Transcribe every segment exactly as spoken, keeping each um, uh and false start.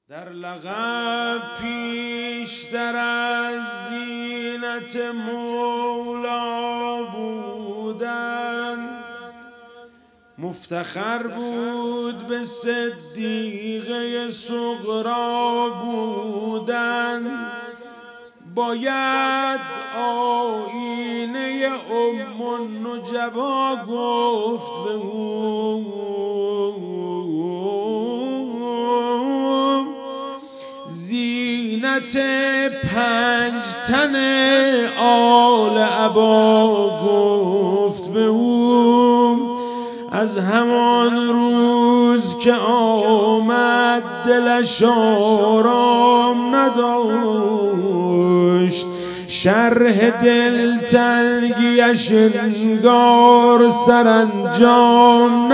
در لقب پیشتر از زینت مولا بودن، مفتخر بود به صدیقه صغرا بودن. باید آیینه ام النجبا گفت به او زینت پنج تن آل عبا گفت به او. از همان روز که آمد دلش آرام نداشت، شرح دلتنگیش انگار سرانجام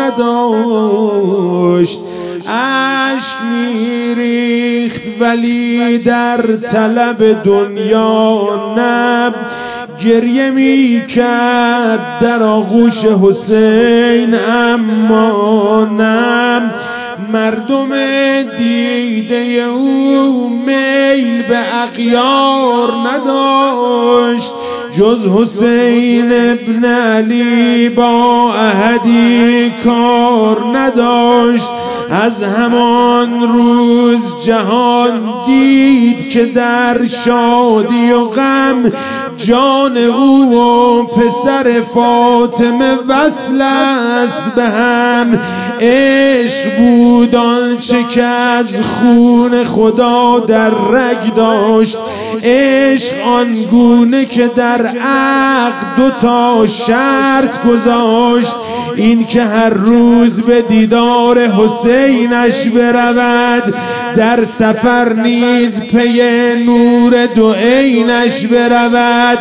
نداشت. اشک میریخت ولی در طلب دنیا نب، گریه می کرد در آغوش حسین اما نم. مردم دیده او میل به اغیار نداشت، جز حسین ابن علی با احدی کار نداشت. از همان روز جهان دید که در شادی و غم جان او و پسر فاطمه وصل است به هم. عشق بود آنچه که از خون خدا در رگ داشت، عشق آنگونه که در عقد دو تا شرط گذاشت، این که هر روز به دیدار حسینش برود، در سفر نیز پی نور دو عینش برود.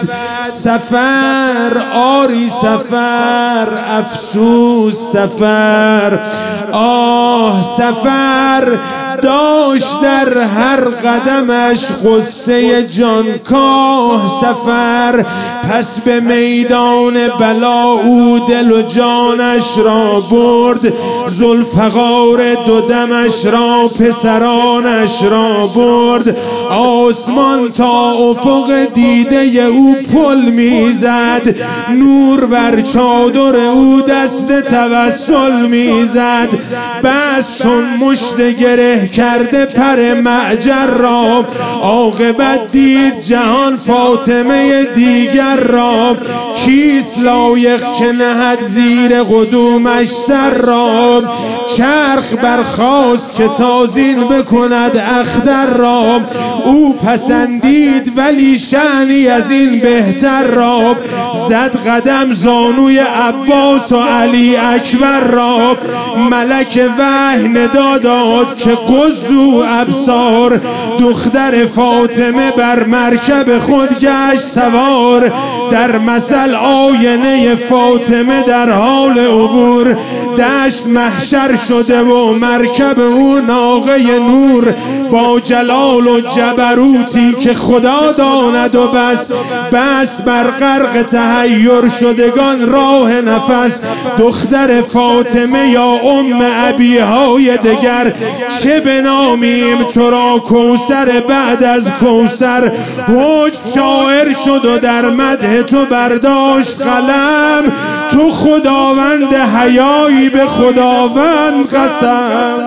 سفر آری سفر، افسوس سفر، آه سفر، داشت در هر قدمش قصه جانکاه سفر. پس به میدان بلا او دل و جانش را برد، ذوالفقار دو دمش را پسرانش را برد. آسمان تا افق دیده او پل میزد، نور بر چادر او دست توسل میزد. بس چون مشت گره کرده پر معجر را، عاقبت دید جهان فاطمه دیگر را. کیست لایق که نهد زیر قدومش سر را، چرخ برخاست که تازین بکند اختر را. او پسندید ولی شأنی از این بهتر را، زد قدم زانوی عباس و علی اکبر را. ملک وحی ندا داد که قضوا ابصار، دختر فاطمه بر مرکب خود گشت سوار. در مثل آینه فاطمه در حال عبور، دشت محشر شده و مرکب او ناقه نور. با جلال و جبروتی که خدا داند و بس، بس بر غرق تحیر شدگان راه نفس. دختر فاطمه یا ام ابیهای دگر، چه بنامیم تو را کوثر بعد از کوثر. حج شاعر شد و در مدح تو برداشت قلم، تو خداوند حیایی به خداوند قسم.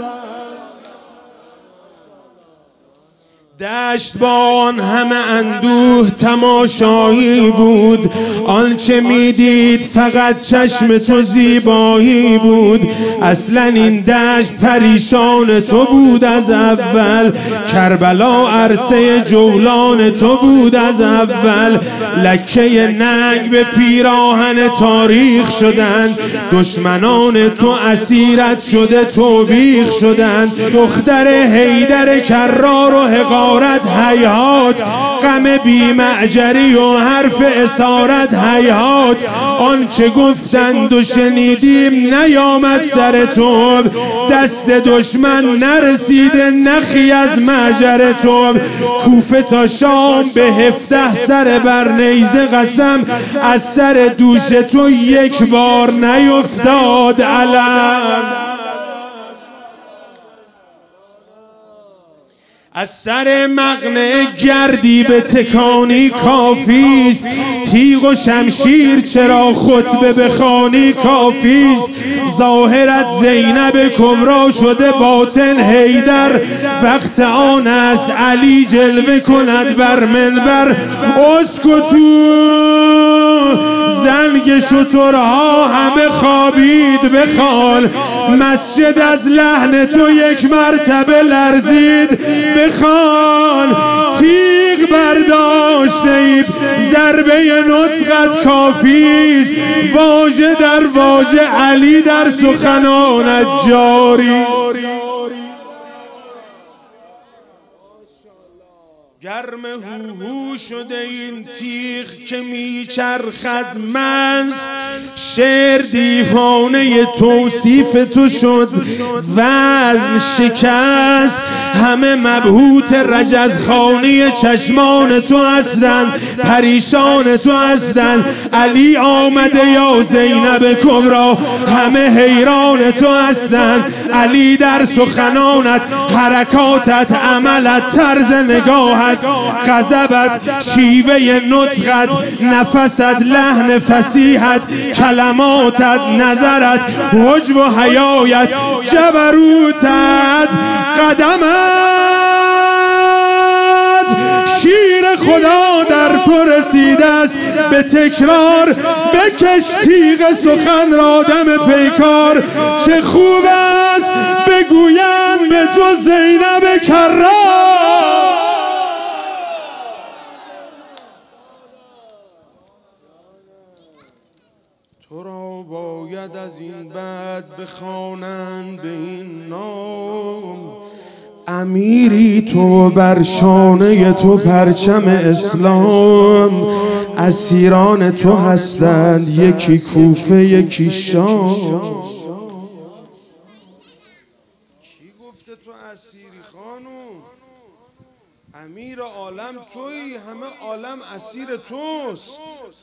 دشت با آن همه اندوه تماشایی بود، آنچه میدید فقط چشم تو زیبایی بود. اصلا این دشت پریشان تو بود از اول، کربلا عرصه جولان تو بود از اول. لکه ننگ به پیراهن تاریخ شدند، دشمنان تو اسیرت شده توبیخ شدند. دختر حیدر کرار و حقارت هیهات، غم بی معجری و حرف اسارت هیهات. آنچه گفتند و شنیدیم نیامد سر تو، دست دشمن نرسیده نخی از معجر تو. کوفه تا شام به هفده سر بر نیزه قسم، از سر دوش تو یک بار نیفتاد علم. از سر مقنعه گردی به تکانی کافیست، تیغ و شمشیر چرا خطبه بخوانی کافیست. ظاهرت زینب کبرا شده باطن حیدر، وقت آن است علی جلوه کند بر منبر. اسکتو زنگ شترها همه خوابید بخوان، مسجد از لحن تو یک مرتبه لرزید بخوان. تیغ برداشته اید ضربه نطقت کافیست، واژه در واژه علی در سخنانت جاری. گرم هوهو شده این تیغ که میچرخد مست، شعر دیوانه توصیف تو شد وزن شکست. همه مبهوت رجزخانه چشمان تو هستند، پریشان تو هستند. علی آمده یا زینب کبرا، همه حیران تو هستند. علی در سخنانت، حرکاتت، عملت، طرز نگاهت، غضبت، شیوه نطقت، نفست، لحن فصیحت، کلماتت، نظرت، حجب و حیایت، جبروتت، قدمت. شیر خدا در تو رسیده است به تکرار، بکش تیغ سخن را دم پیکار. چه خوب است بگویند به تو زینب کرار. تو را باید از این بعد بخوانند به این نام، امیری تو بر شانه تو پرچم اسلام. اسیران تو هستند یکی کوفه یکی شام. کی گفته تو اسیری خانوم؟ امیر عالم تویی، همه عالم اسیر توست.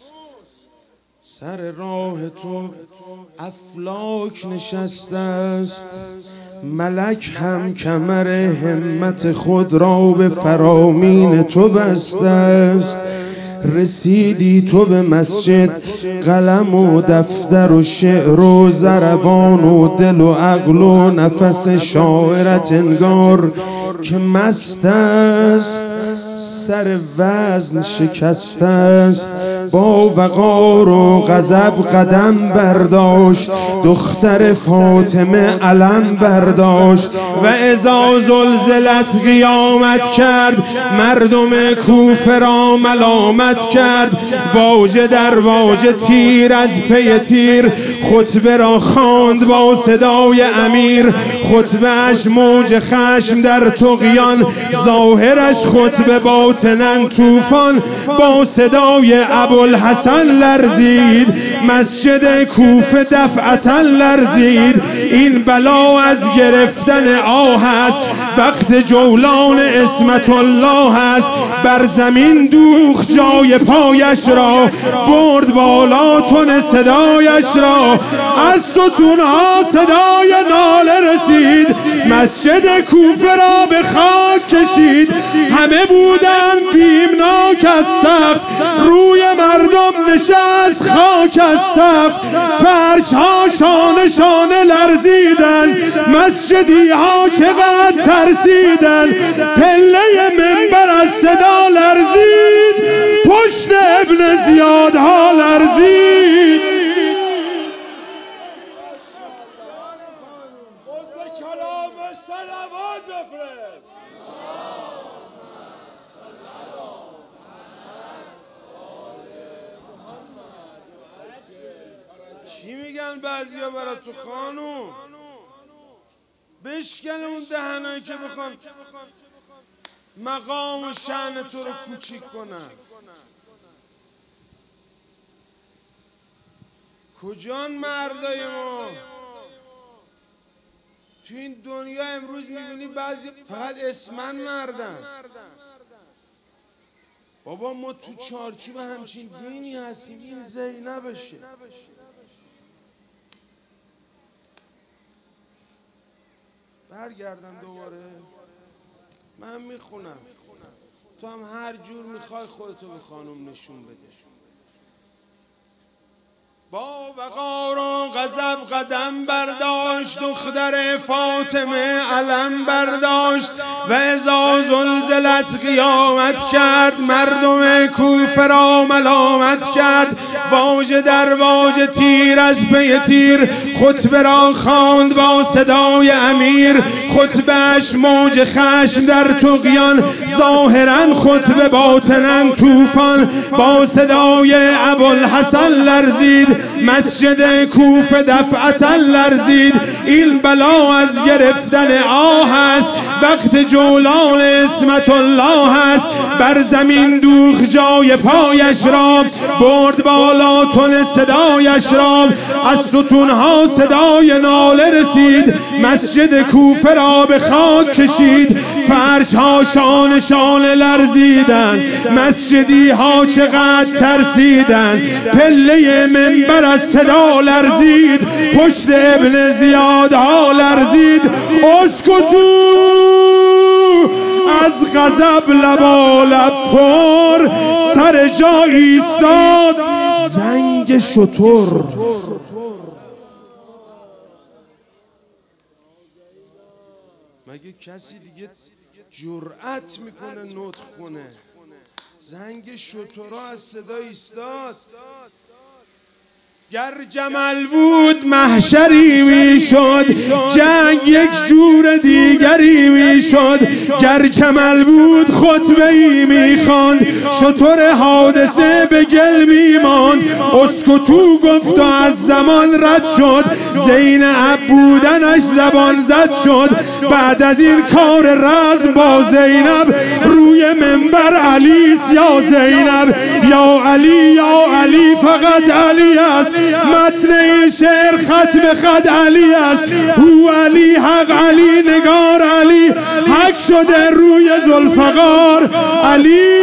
سر راه تو افلاک نشسته است، ملک هم کمر همت خود را به فرامین تو بسته است. رسیدی تو به مسجد، قلم و دفتر و شعر و ضربان و دل و عقل و نفس شاعرت انگار که مست است. سر وزن شکسته است، با وقار و غضب قدم برداشت. دختر فاطمه علم برداشت و اذا زلزلت قیامت کرد. مردم کوفه را ملامت کرد، واژه در واژه، تیر از پی تیر. خطبه را خواند با صدای امیر، خطبه اش موج خشم در طغیان، ظاهرش خطبه باطناً طوفان. با صدای ابوالحسن لرزید مسجد کوفه، دفعتا لرزید. این بلا از گرفتن آه است، وقت جولان اسمت الله است. بر زمین دوخت جای پایش را، برد بالا تن صدایش را. از ستونها صدای ناله رسید، مسجد کوفه را به خاک کشید. همه بودن بیمناک از سقف، روی مردم نشست خاک از سقف. فرش ها شانه شانه لرزیدن، مسجدی ها چقدر ترسیدن. پله منبر از صدا لرزید، پشت ابن زیاد ها لرزید. چی میگن بعضیا برا تو خانوم؟ بشکن اون دهنایی که بخوان مقام و شأن تو رو کوچیک کنن. کجان مردای ما؟ تو این دنیا امروز میبینی بعضی فقط اسمن مردن. بابا ما تو چارچوب همچین دینی هستیم، این زینبشه. برگردم دوباره. من میخونم، تو هم هر جور میخوای خودتو به خانم نشون بده. با وقار و غضب قدم برداشت، دختر فاطمه علم برداشت و اذا زلزلت قیامت کرد، مردم کوفه را ملامت کرد. واژه در واژه، تیر از پی تیر، خطبه را خواند با صدای امیر. خطبهش موج خشم در طغیان، ظاهرا خطبه باطنا طوفان. با صدای ابوالحسن لرزید مسجد کوفه، دفعتا لرزید. این بلا از گرفتن آه است، وقت جولان اسمت الله است. بر زمین دوخ جای پایش را، برد بالا تن صدایش را. از ستونها صدای ناله رسید، مسجد کوفه را به خاک کشید. فرش ها شان شان لرزیدند، مسجدی ها چقدر ترسیدند. پله منبر از صدا لرزید، پشت ابن زیاد ها لرزید. اسکتو، از غضب لبا لب پر، سر جا ایستاد زنگ شتر. مگه کسی دیگه جرأت میکنه نطق کنه؟ زنگ شترها از صدا ایستاد. گر جمل بود محشری میشد، جنگ یک جور دیگری میشد. گر جمل بود خطبه ای میخواند، شتر حادثه به گل میماند. اسکتو گفت و از زمان رد شد، زینب بودنش زبان زد شد. بعد از این کار رزم با زینب، روی منبر علی یا زینب. یا علی یا علی، فقط علی است. متن این شعر خط به خط علی است. هو علی، حق علی، نگار علی، حق شده روی ذوالفقار علی.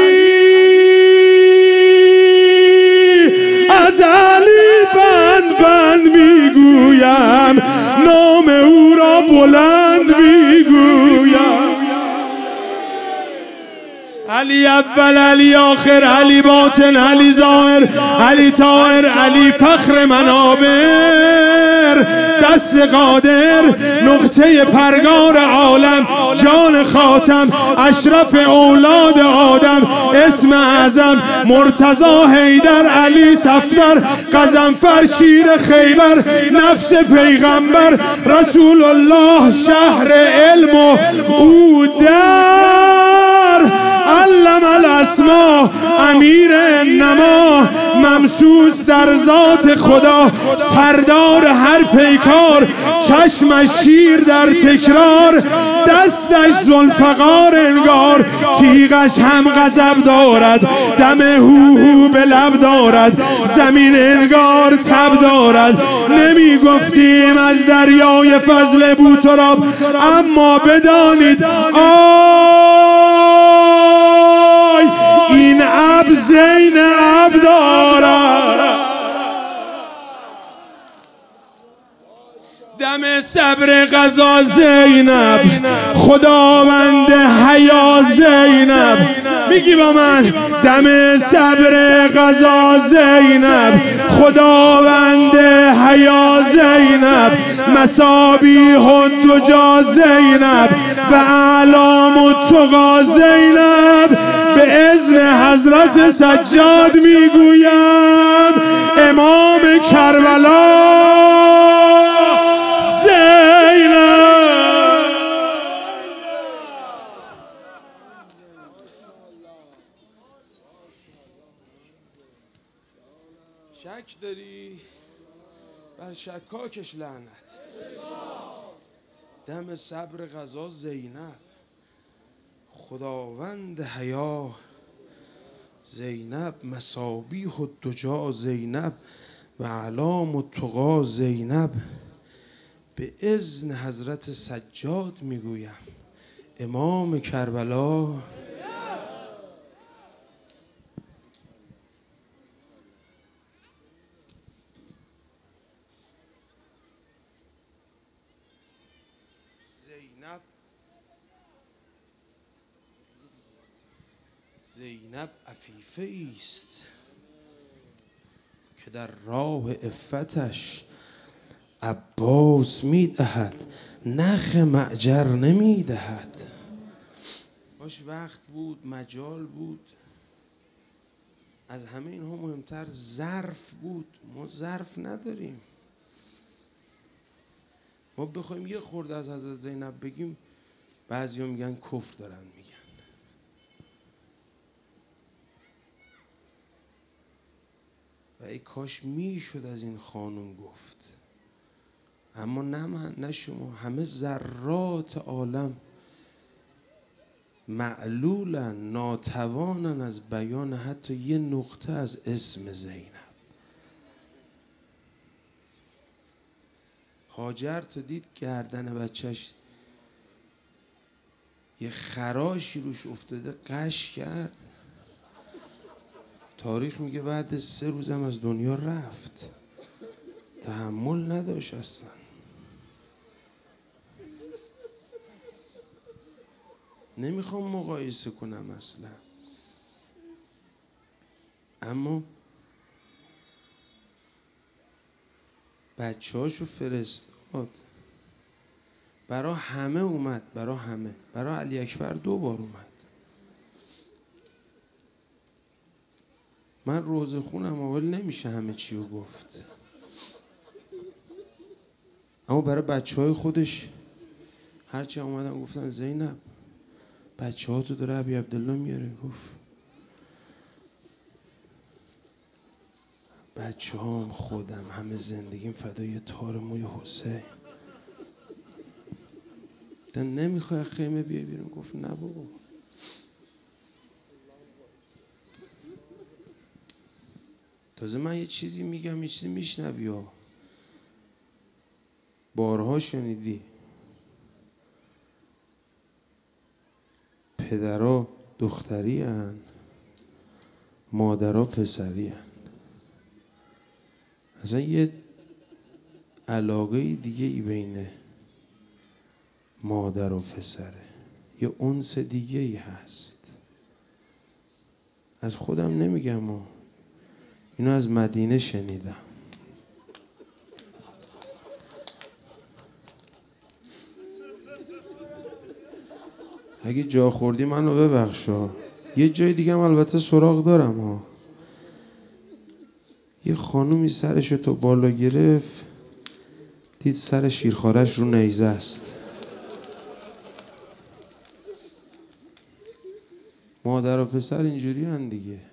از علی بند بند میگویم، نام او را بلند میگویم. علی اول، علی آخر، علی باطن، علی ظاهر، علی طاهر، علی فخر منابر. دست قادر، نقطه پرگار عالم، جان خاتم، اشرف اولاد آدم. اسم اعظم مرتضی حیدر، علی صفدر، قزنفر، شیر خیبر، نفس پیغمبر، رسول الله، شهر علم و او در علم الاسما، امیر انما، ممسوس در ذات خدا، سردار هر پیکار، چشمش شیر در تکرار، دستش ذوالفقار انگار، تیغش هم غضب دارد، دم هو هو به لب دارد، زمین انگار تب دارد. نمی گفتیم از دریای فضل بوتراب، اما بدانید آی این اب زینب دارد. دم صبر قضا زینب، خداوند حیا زینب. میگی با من؟ دم صبر قضا زینب، خداوند حیا زینب. مصابیح الدجا زینب و اعلام التقا زینب. به اذن حضرت سجاد میگویم امام کربلا شک داری؟ بر شکاکش لعنت. دم صبر قضا زینب، خداوند حیا زینب. مصابیح الدجا زینب و اعلام التقا زینب. به اذن حضرت سجاد میگویم امام کربلا زینب زینب عفیفه ایست که در راه عفتش عباس میدهد، نخ معجر نمیدهد. باش وقت بود، مجال بود، از همه اینها مهمتر ظرف بود. ما ظرف نداریم. ما بخوایم یه خورده از حضرت زینب بگیم بعضیا میگن کفر دارن میگن. و ای کاش میشد از این خانم گفت، اما نه من نه شما، همه ذرات عالم معلولن، ناتوانن از بیان حتی یه نقطه از اسم زینب. هاجر تو دید گردن بچهش یه خراشی روش افتاده قش کرد، تاریخ میگه بعد سه روزم از دنیا رفت، تحمل نداشت اصلا. نمیخوام مقایسه کنم اصلا، اما بچه هاشو فرستاد، برا همه اومد، برا همه، برا علی اکبر دو بار اومد. من روزه خونم اول نمیشه همه چی رو گفت، اما برای بچه های خودش هرچی اومدن گفتن زینب بچه ها تو داره ابی عبدالله میاره. گفت بچه هام، خودم، همه زندگیم فدای تار موی حسین. تا نمیخوای خیمه بیای بیرون؟ گفت نه بابا. تازه من یه چیزی میگم یه چیزی میشنوی ها، بارها شنیدی پدرها دختری هن، مادرها پسری هن. اصلا یه علاقه دیگه ای بین مادر و پسره، یه انس دیگه ای هست. از خودم نمیگم ها، اینو از مدینه شنیدم. اگه جا خوردی منو ببخشا، یه جای دیگه هم البته سراغ دارم ها. یه خانومی سرشو تو بالا گرفت، دید سر شیرخوارش رو نیزه است. مادر و پسر اینجوری هن دیگه.